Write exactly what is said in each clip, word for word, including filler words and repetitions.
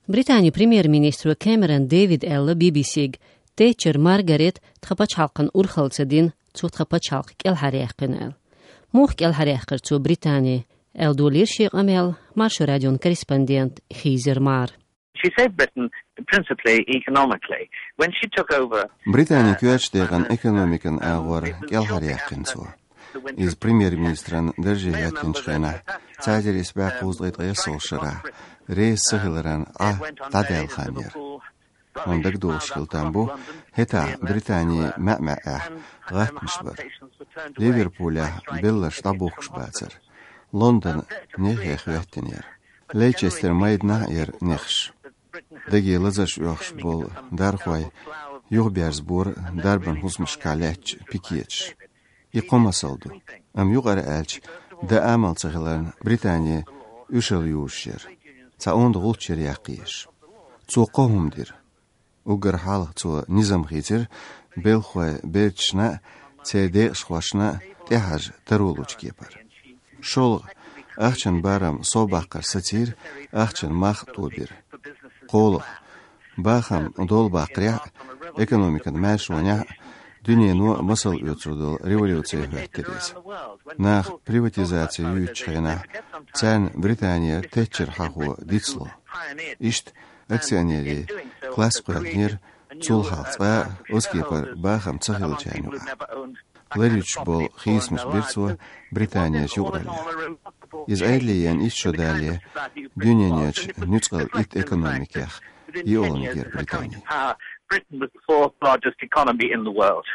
Britaniya Premier-Ministru Cameron David Ella B B C'g Thatcher Margaret txapaç halqın urxalsadin çu txapaç halq kelhariyaqinel. Muh kelhariyaqir çu Britaniya eldolir şeyq amel marşu radyon korrespondent Khizer Mar. She saved Britain principally economically. When she took over, Britaniya küçdeğen ekonomikan ağır kelhariyaqin çu. Iz Premier-Ministran derjeyatın çıqana çayır isbaq quzlaytaya solşara. Reis sıhılaran ah tadel xamir. Ondak doğuşqıltan bu heta Britaniya ma'ma'a gatmış var. Liverpool'a billa ştabuqş batsır. London nexi xvettinir. Leicester maydna yer nexş. Dagi lazaş yoxş bol darxoy Yuğbersbur darban huzmış kaleç pikiyeç. İqomasaldu. Am yuqarı elç da amal sıhılaran Britaniya üşel yuşer. Ta onda gulçer yaqiş. Çoqohumdir. Ugar halq ço nizam xitir belxoy belçna cede xwaşna tehaj taruluç kepar. Şol axçın baram sobaqar satir axçın max tobir. Qol baxam dol baqriya ekonomikan məşonya dünyanu masal ötürdül revolüsiya həttiris. Nax privatizasiya yüçxena çən Britaniya Thatcher haqu ditslo. İşt aksioneri klas quraqnir çul halqa oskepar baxam çahilçaynu. Leriç bol xismiş birso Britaniya şuqrali. İz ayliyen iş şodali dünyanyaç nütsqal it ekonomikah iyi olan ger Britaniya. Britain was the fourth largest economy in the world.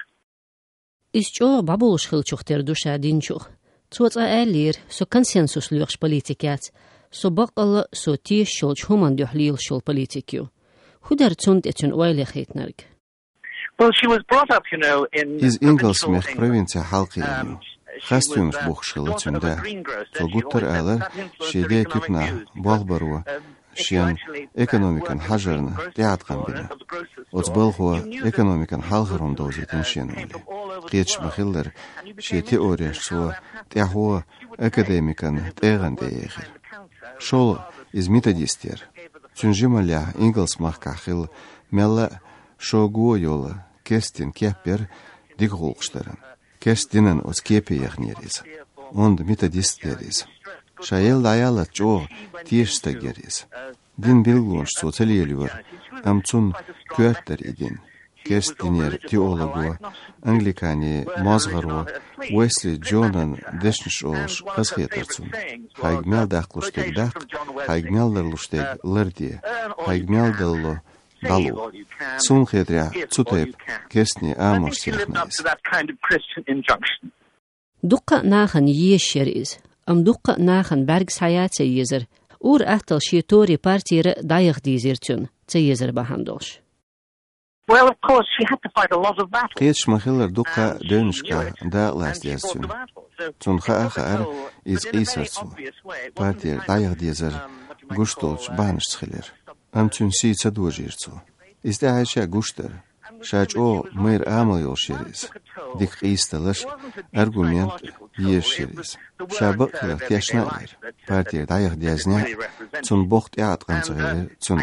Isço babuş xılçuqter duşa dinçuq. Çuatsa əlir so konsensusluyuq politikat. So baqal so tiş şolç human dühlil şol politikyu. Hudar çund etün oyle xeytnarg. Well, she was brought up, you know, in İz Ingolsmech provinsiya halqı inu. Xastüms buxşılı çünde. To guttar alar şede tütna balbaru şen ekonomikan hajarını teatqan bile. Ots balxo ekonomikan halqırın dozitin şen oli. Qeç baxillar şe teoriya so teho akademikan teğan deyir. Şol iz metodister. Çünjimala Ingolsmech kaxil mella şogu yola kestin keper digulqşların. Kestinin os kepe yaxneriz. Und metodisteriz. Şayel dayala ço tiyşta geriz. Din bilgunç sosyaliyeliyor. Amçun küertler idin. Kestinyer teologu, Anglikani mazgaru, Wesley John'un deşniş olş qazxetarçun. Haygmel daqluşteg daq, haygmel darluşteg lırdi, haygmel dallo dalu. Sun xedria çutayp kesni amoş siyaqnayız. Duqa naxan yeşeriz. Am duqa naxan bergs hayatsa yezer. Ur ahtal şitori partiyere dayıq dizirtün. Tse yezer bahandoş. Well, of course, she had to fight a lot of battles. Qeç mahillar duqa dönüşka da lastiyasçun. Çunqa axar iz qisarçu. Partiyer dayıq dizer guştolç banışçılar. Amçun siyça dojirçu. İzde ayşa guştar. Şaç o mıyr amal yol şeriz. Dik qistalaş argument yeşeriz. Şabıq ihtiyaçna er. Partiyer dayıq diyazna çun boxt eatqancıqları çunaq.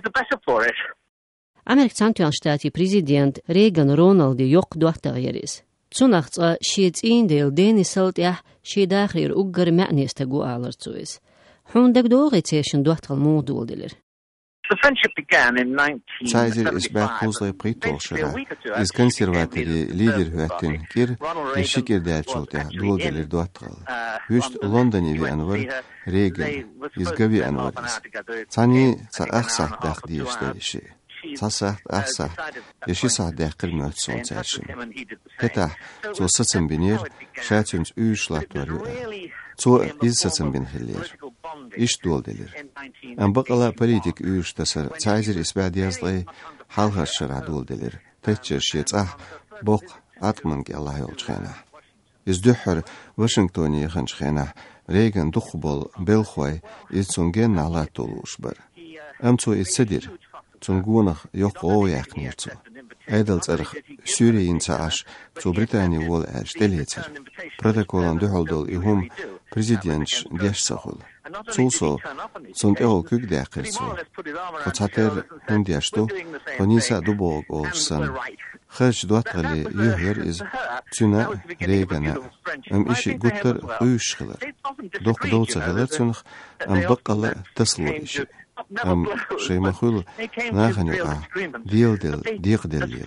Amerikan Ştatı prezident Reagan Ronald yok duaqta yeriz. Çunaqça şietindel denisalt ya şidaxir uggar ma'nista gualarçuis. Hundak doğıçeşin duaqtal modul dilir. The friendship began in nineteen Çayzir isbaq quzlay qitolşara. İz konservateri lider hüattin kir işikir delçulta duodelir duatqal. Hüst London evi anvar Reagan izgavi anvariz. Tani sa axsaq daq diyişte işi. Sasaht axsaht yeşi sahdaq qilmöt son çarşın. Petah so satsın binir şaçüns üyüşlat var. So iz satsın bin xillir. İş duoldelir. Am baqala politik üyüştasar çayzir isbad yazlay halhar şara duoldelir. Thatcher şietsah boq atman ki Allah yolçxana. İz dühür Washington'i yaxınçxana. Reagan duqbol belxoy iz sungen nalat doluş bar. Am so iz sedir. Çungunaq yoq o yaqnirçu. Aydals arx Suriyin çaaş, çu Britaniya wol elç deliyetsir. Protokolan düholdol ihum президент дяшсахул. Цулсо сонтегол күг дәқирсу. Хоцатер хүндяшту, хониса дубог олсан. Хэж дуатгали юхер из цюна рейгана. Ам иши гуттер уйшхилар. Док доуцахилар цюнх ам баққала таслуиши. Ам шеймахул наханюа диелдел диqdelli.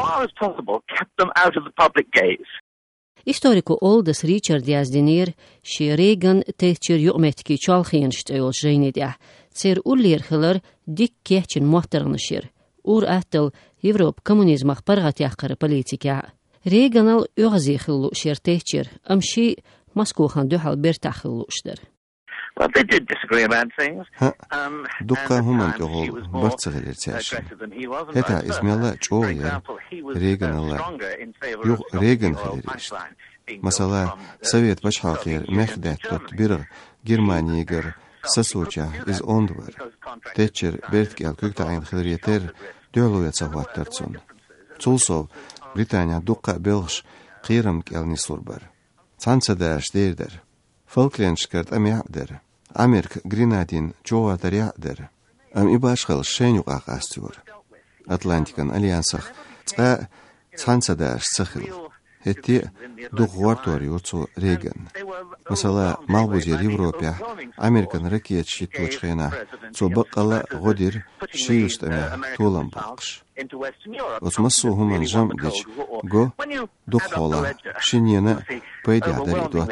Историку Олдас Ричард Яздинир, ши Рейган тейчер юметки чалхиншт эйл жейнидя. Цер уллирхилар дик кехчин мохтарнышир. Ур аттыл Европ коммунизмах паргатяхкары политика. Рейганал югазихиллу шер тейчер, амши Москвахан духал бертахиллуштер. Well, they did disagree about things. Um, Dukka human tohol bartsagir tsach. Heta izmela çoya Reagan'la yok Reagan xilirish. Masala Sovet başhalkir mehdet tot bir Germaniyager sasocha iz ondvar. Thatcher Bertkel köktayn xilirieter döloyat savattartsun. Çulsov Britaniya dukka belgş qirim kelni surbar. Sansada şderder. Falklandskart amyader. Amerik Grenadin çoğatar yader. Am ibaşgal şenyuq aqastyur. Atlantikan alyansaq qa sansada saxil. Hetti duğwartor yurtsu Reagan. Masala malbuzer Evropa Amerikan raketçi toçxena çobaqala godir şiyustana tolam baqş. Osmasu human jam dich go duxola şinyena paydadır idot.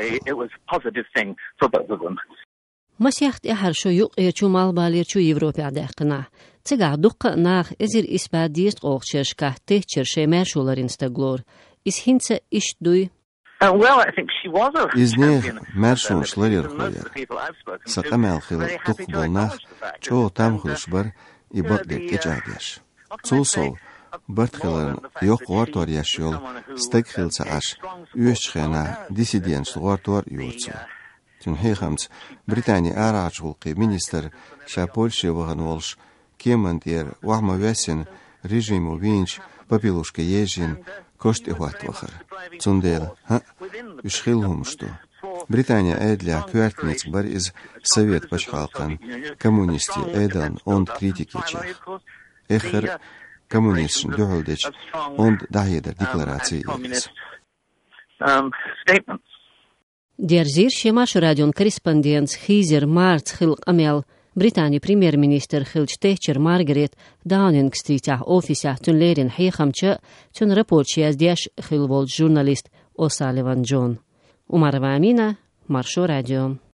مسيحت إحر شو يقير شو مال بالير شو يوروبي عدقنا تجع دق ناخ إزر إسباديست قوق شركة تهجر شمار شولارين استغلور إس هنسا إش دوي well, I think she was a إزنيخ مارشون شلير خلير سقمال خلال تقبل ناخ شو تام خلشبر إبقدر كجاديش صوصو برتخلن يوق وارتور يشيول استقخل سعاش يوشخنا ديسيدينس وارتور يوتسو Тюнхей хамц Британия арачулки министр ша Польши ваганолш кемантер вахма весен режиму винч папилушка ежин кошти хватвахар. Цундел ха ушхилхум что Британия эдля квартниц бар из Совет пашхалкан коммунисти эдан онд критики чех. Эхер коммунистшн дюхолдеч онд дахедер декларации егис. Statements. Дерзир шемаш радион корреспондент Хизер Марц хилк амел Британия премьер-министр хилч Тэтчер Маргарет Даунинг-стритях офиса тюнлерин хейхамча тюн рапорчи аздяш хилвол журналист О'Салливан Джон. Умарова Амина, Маршо радио.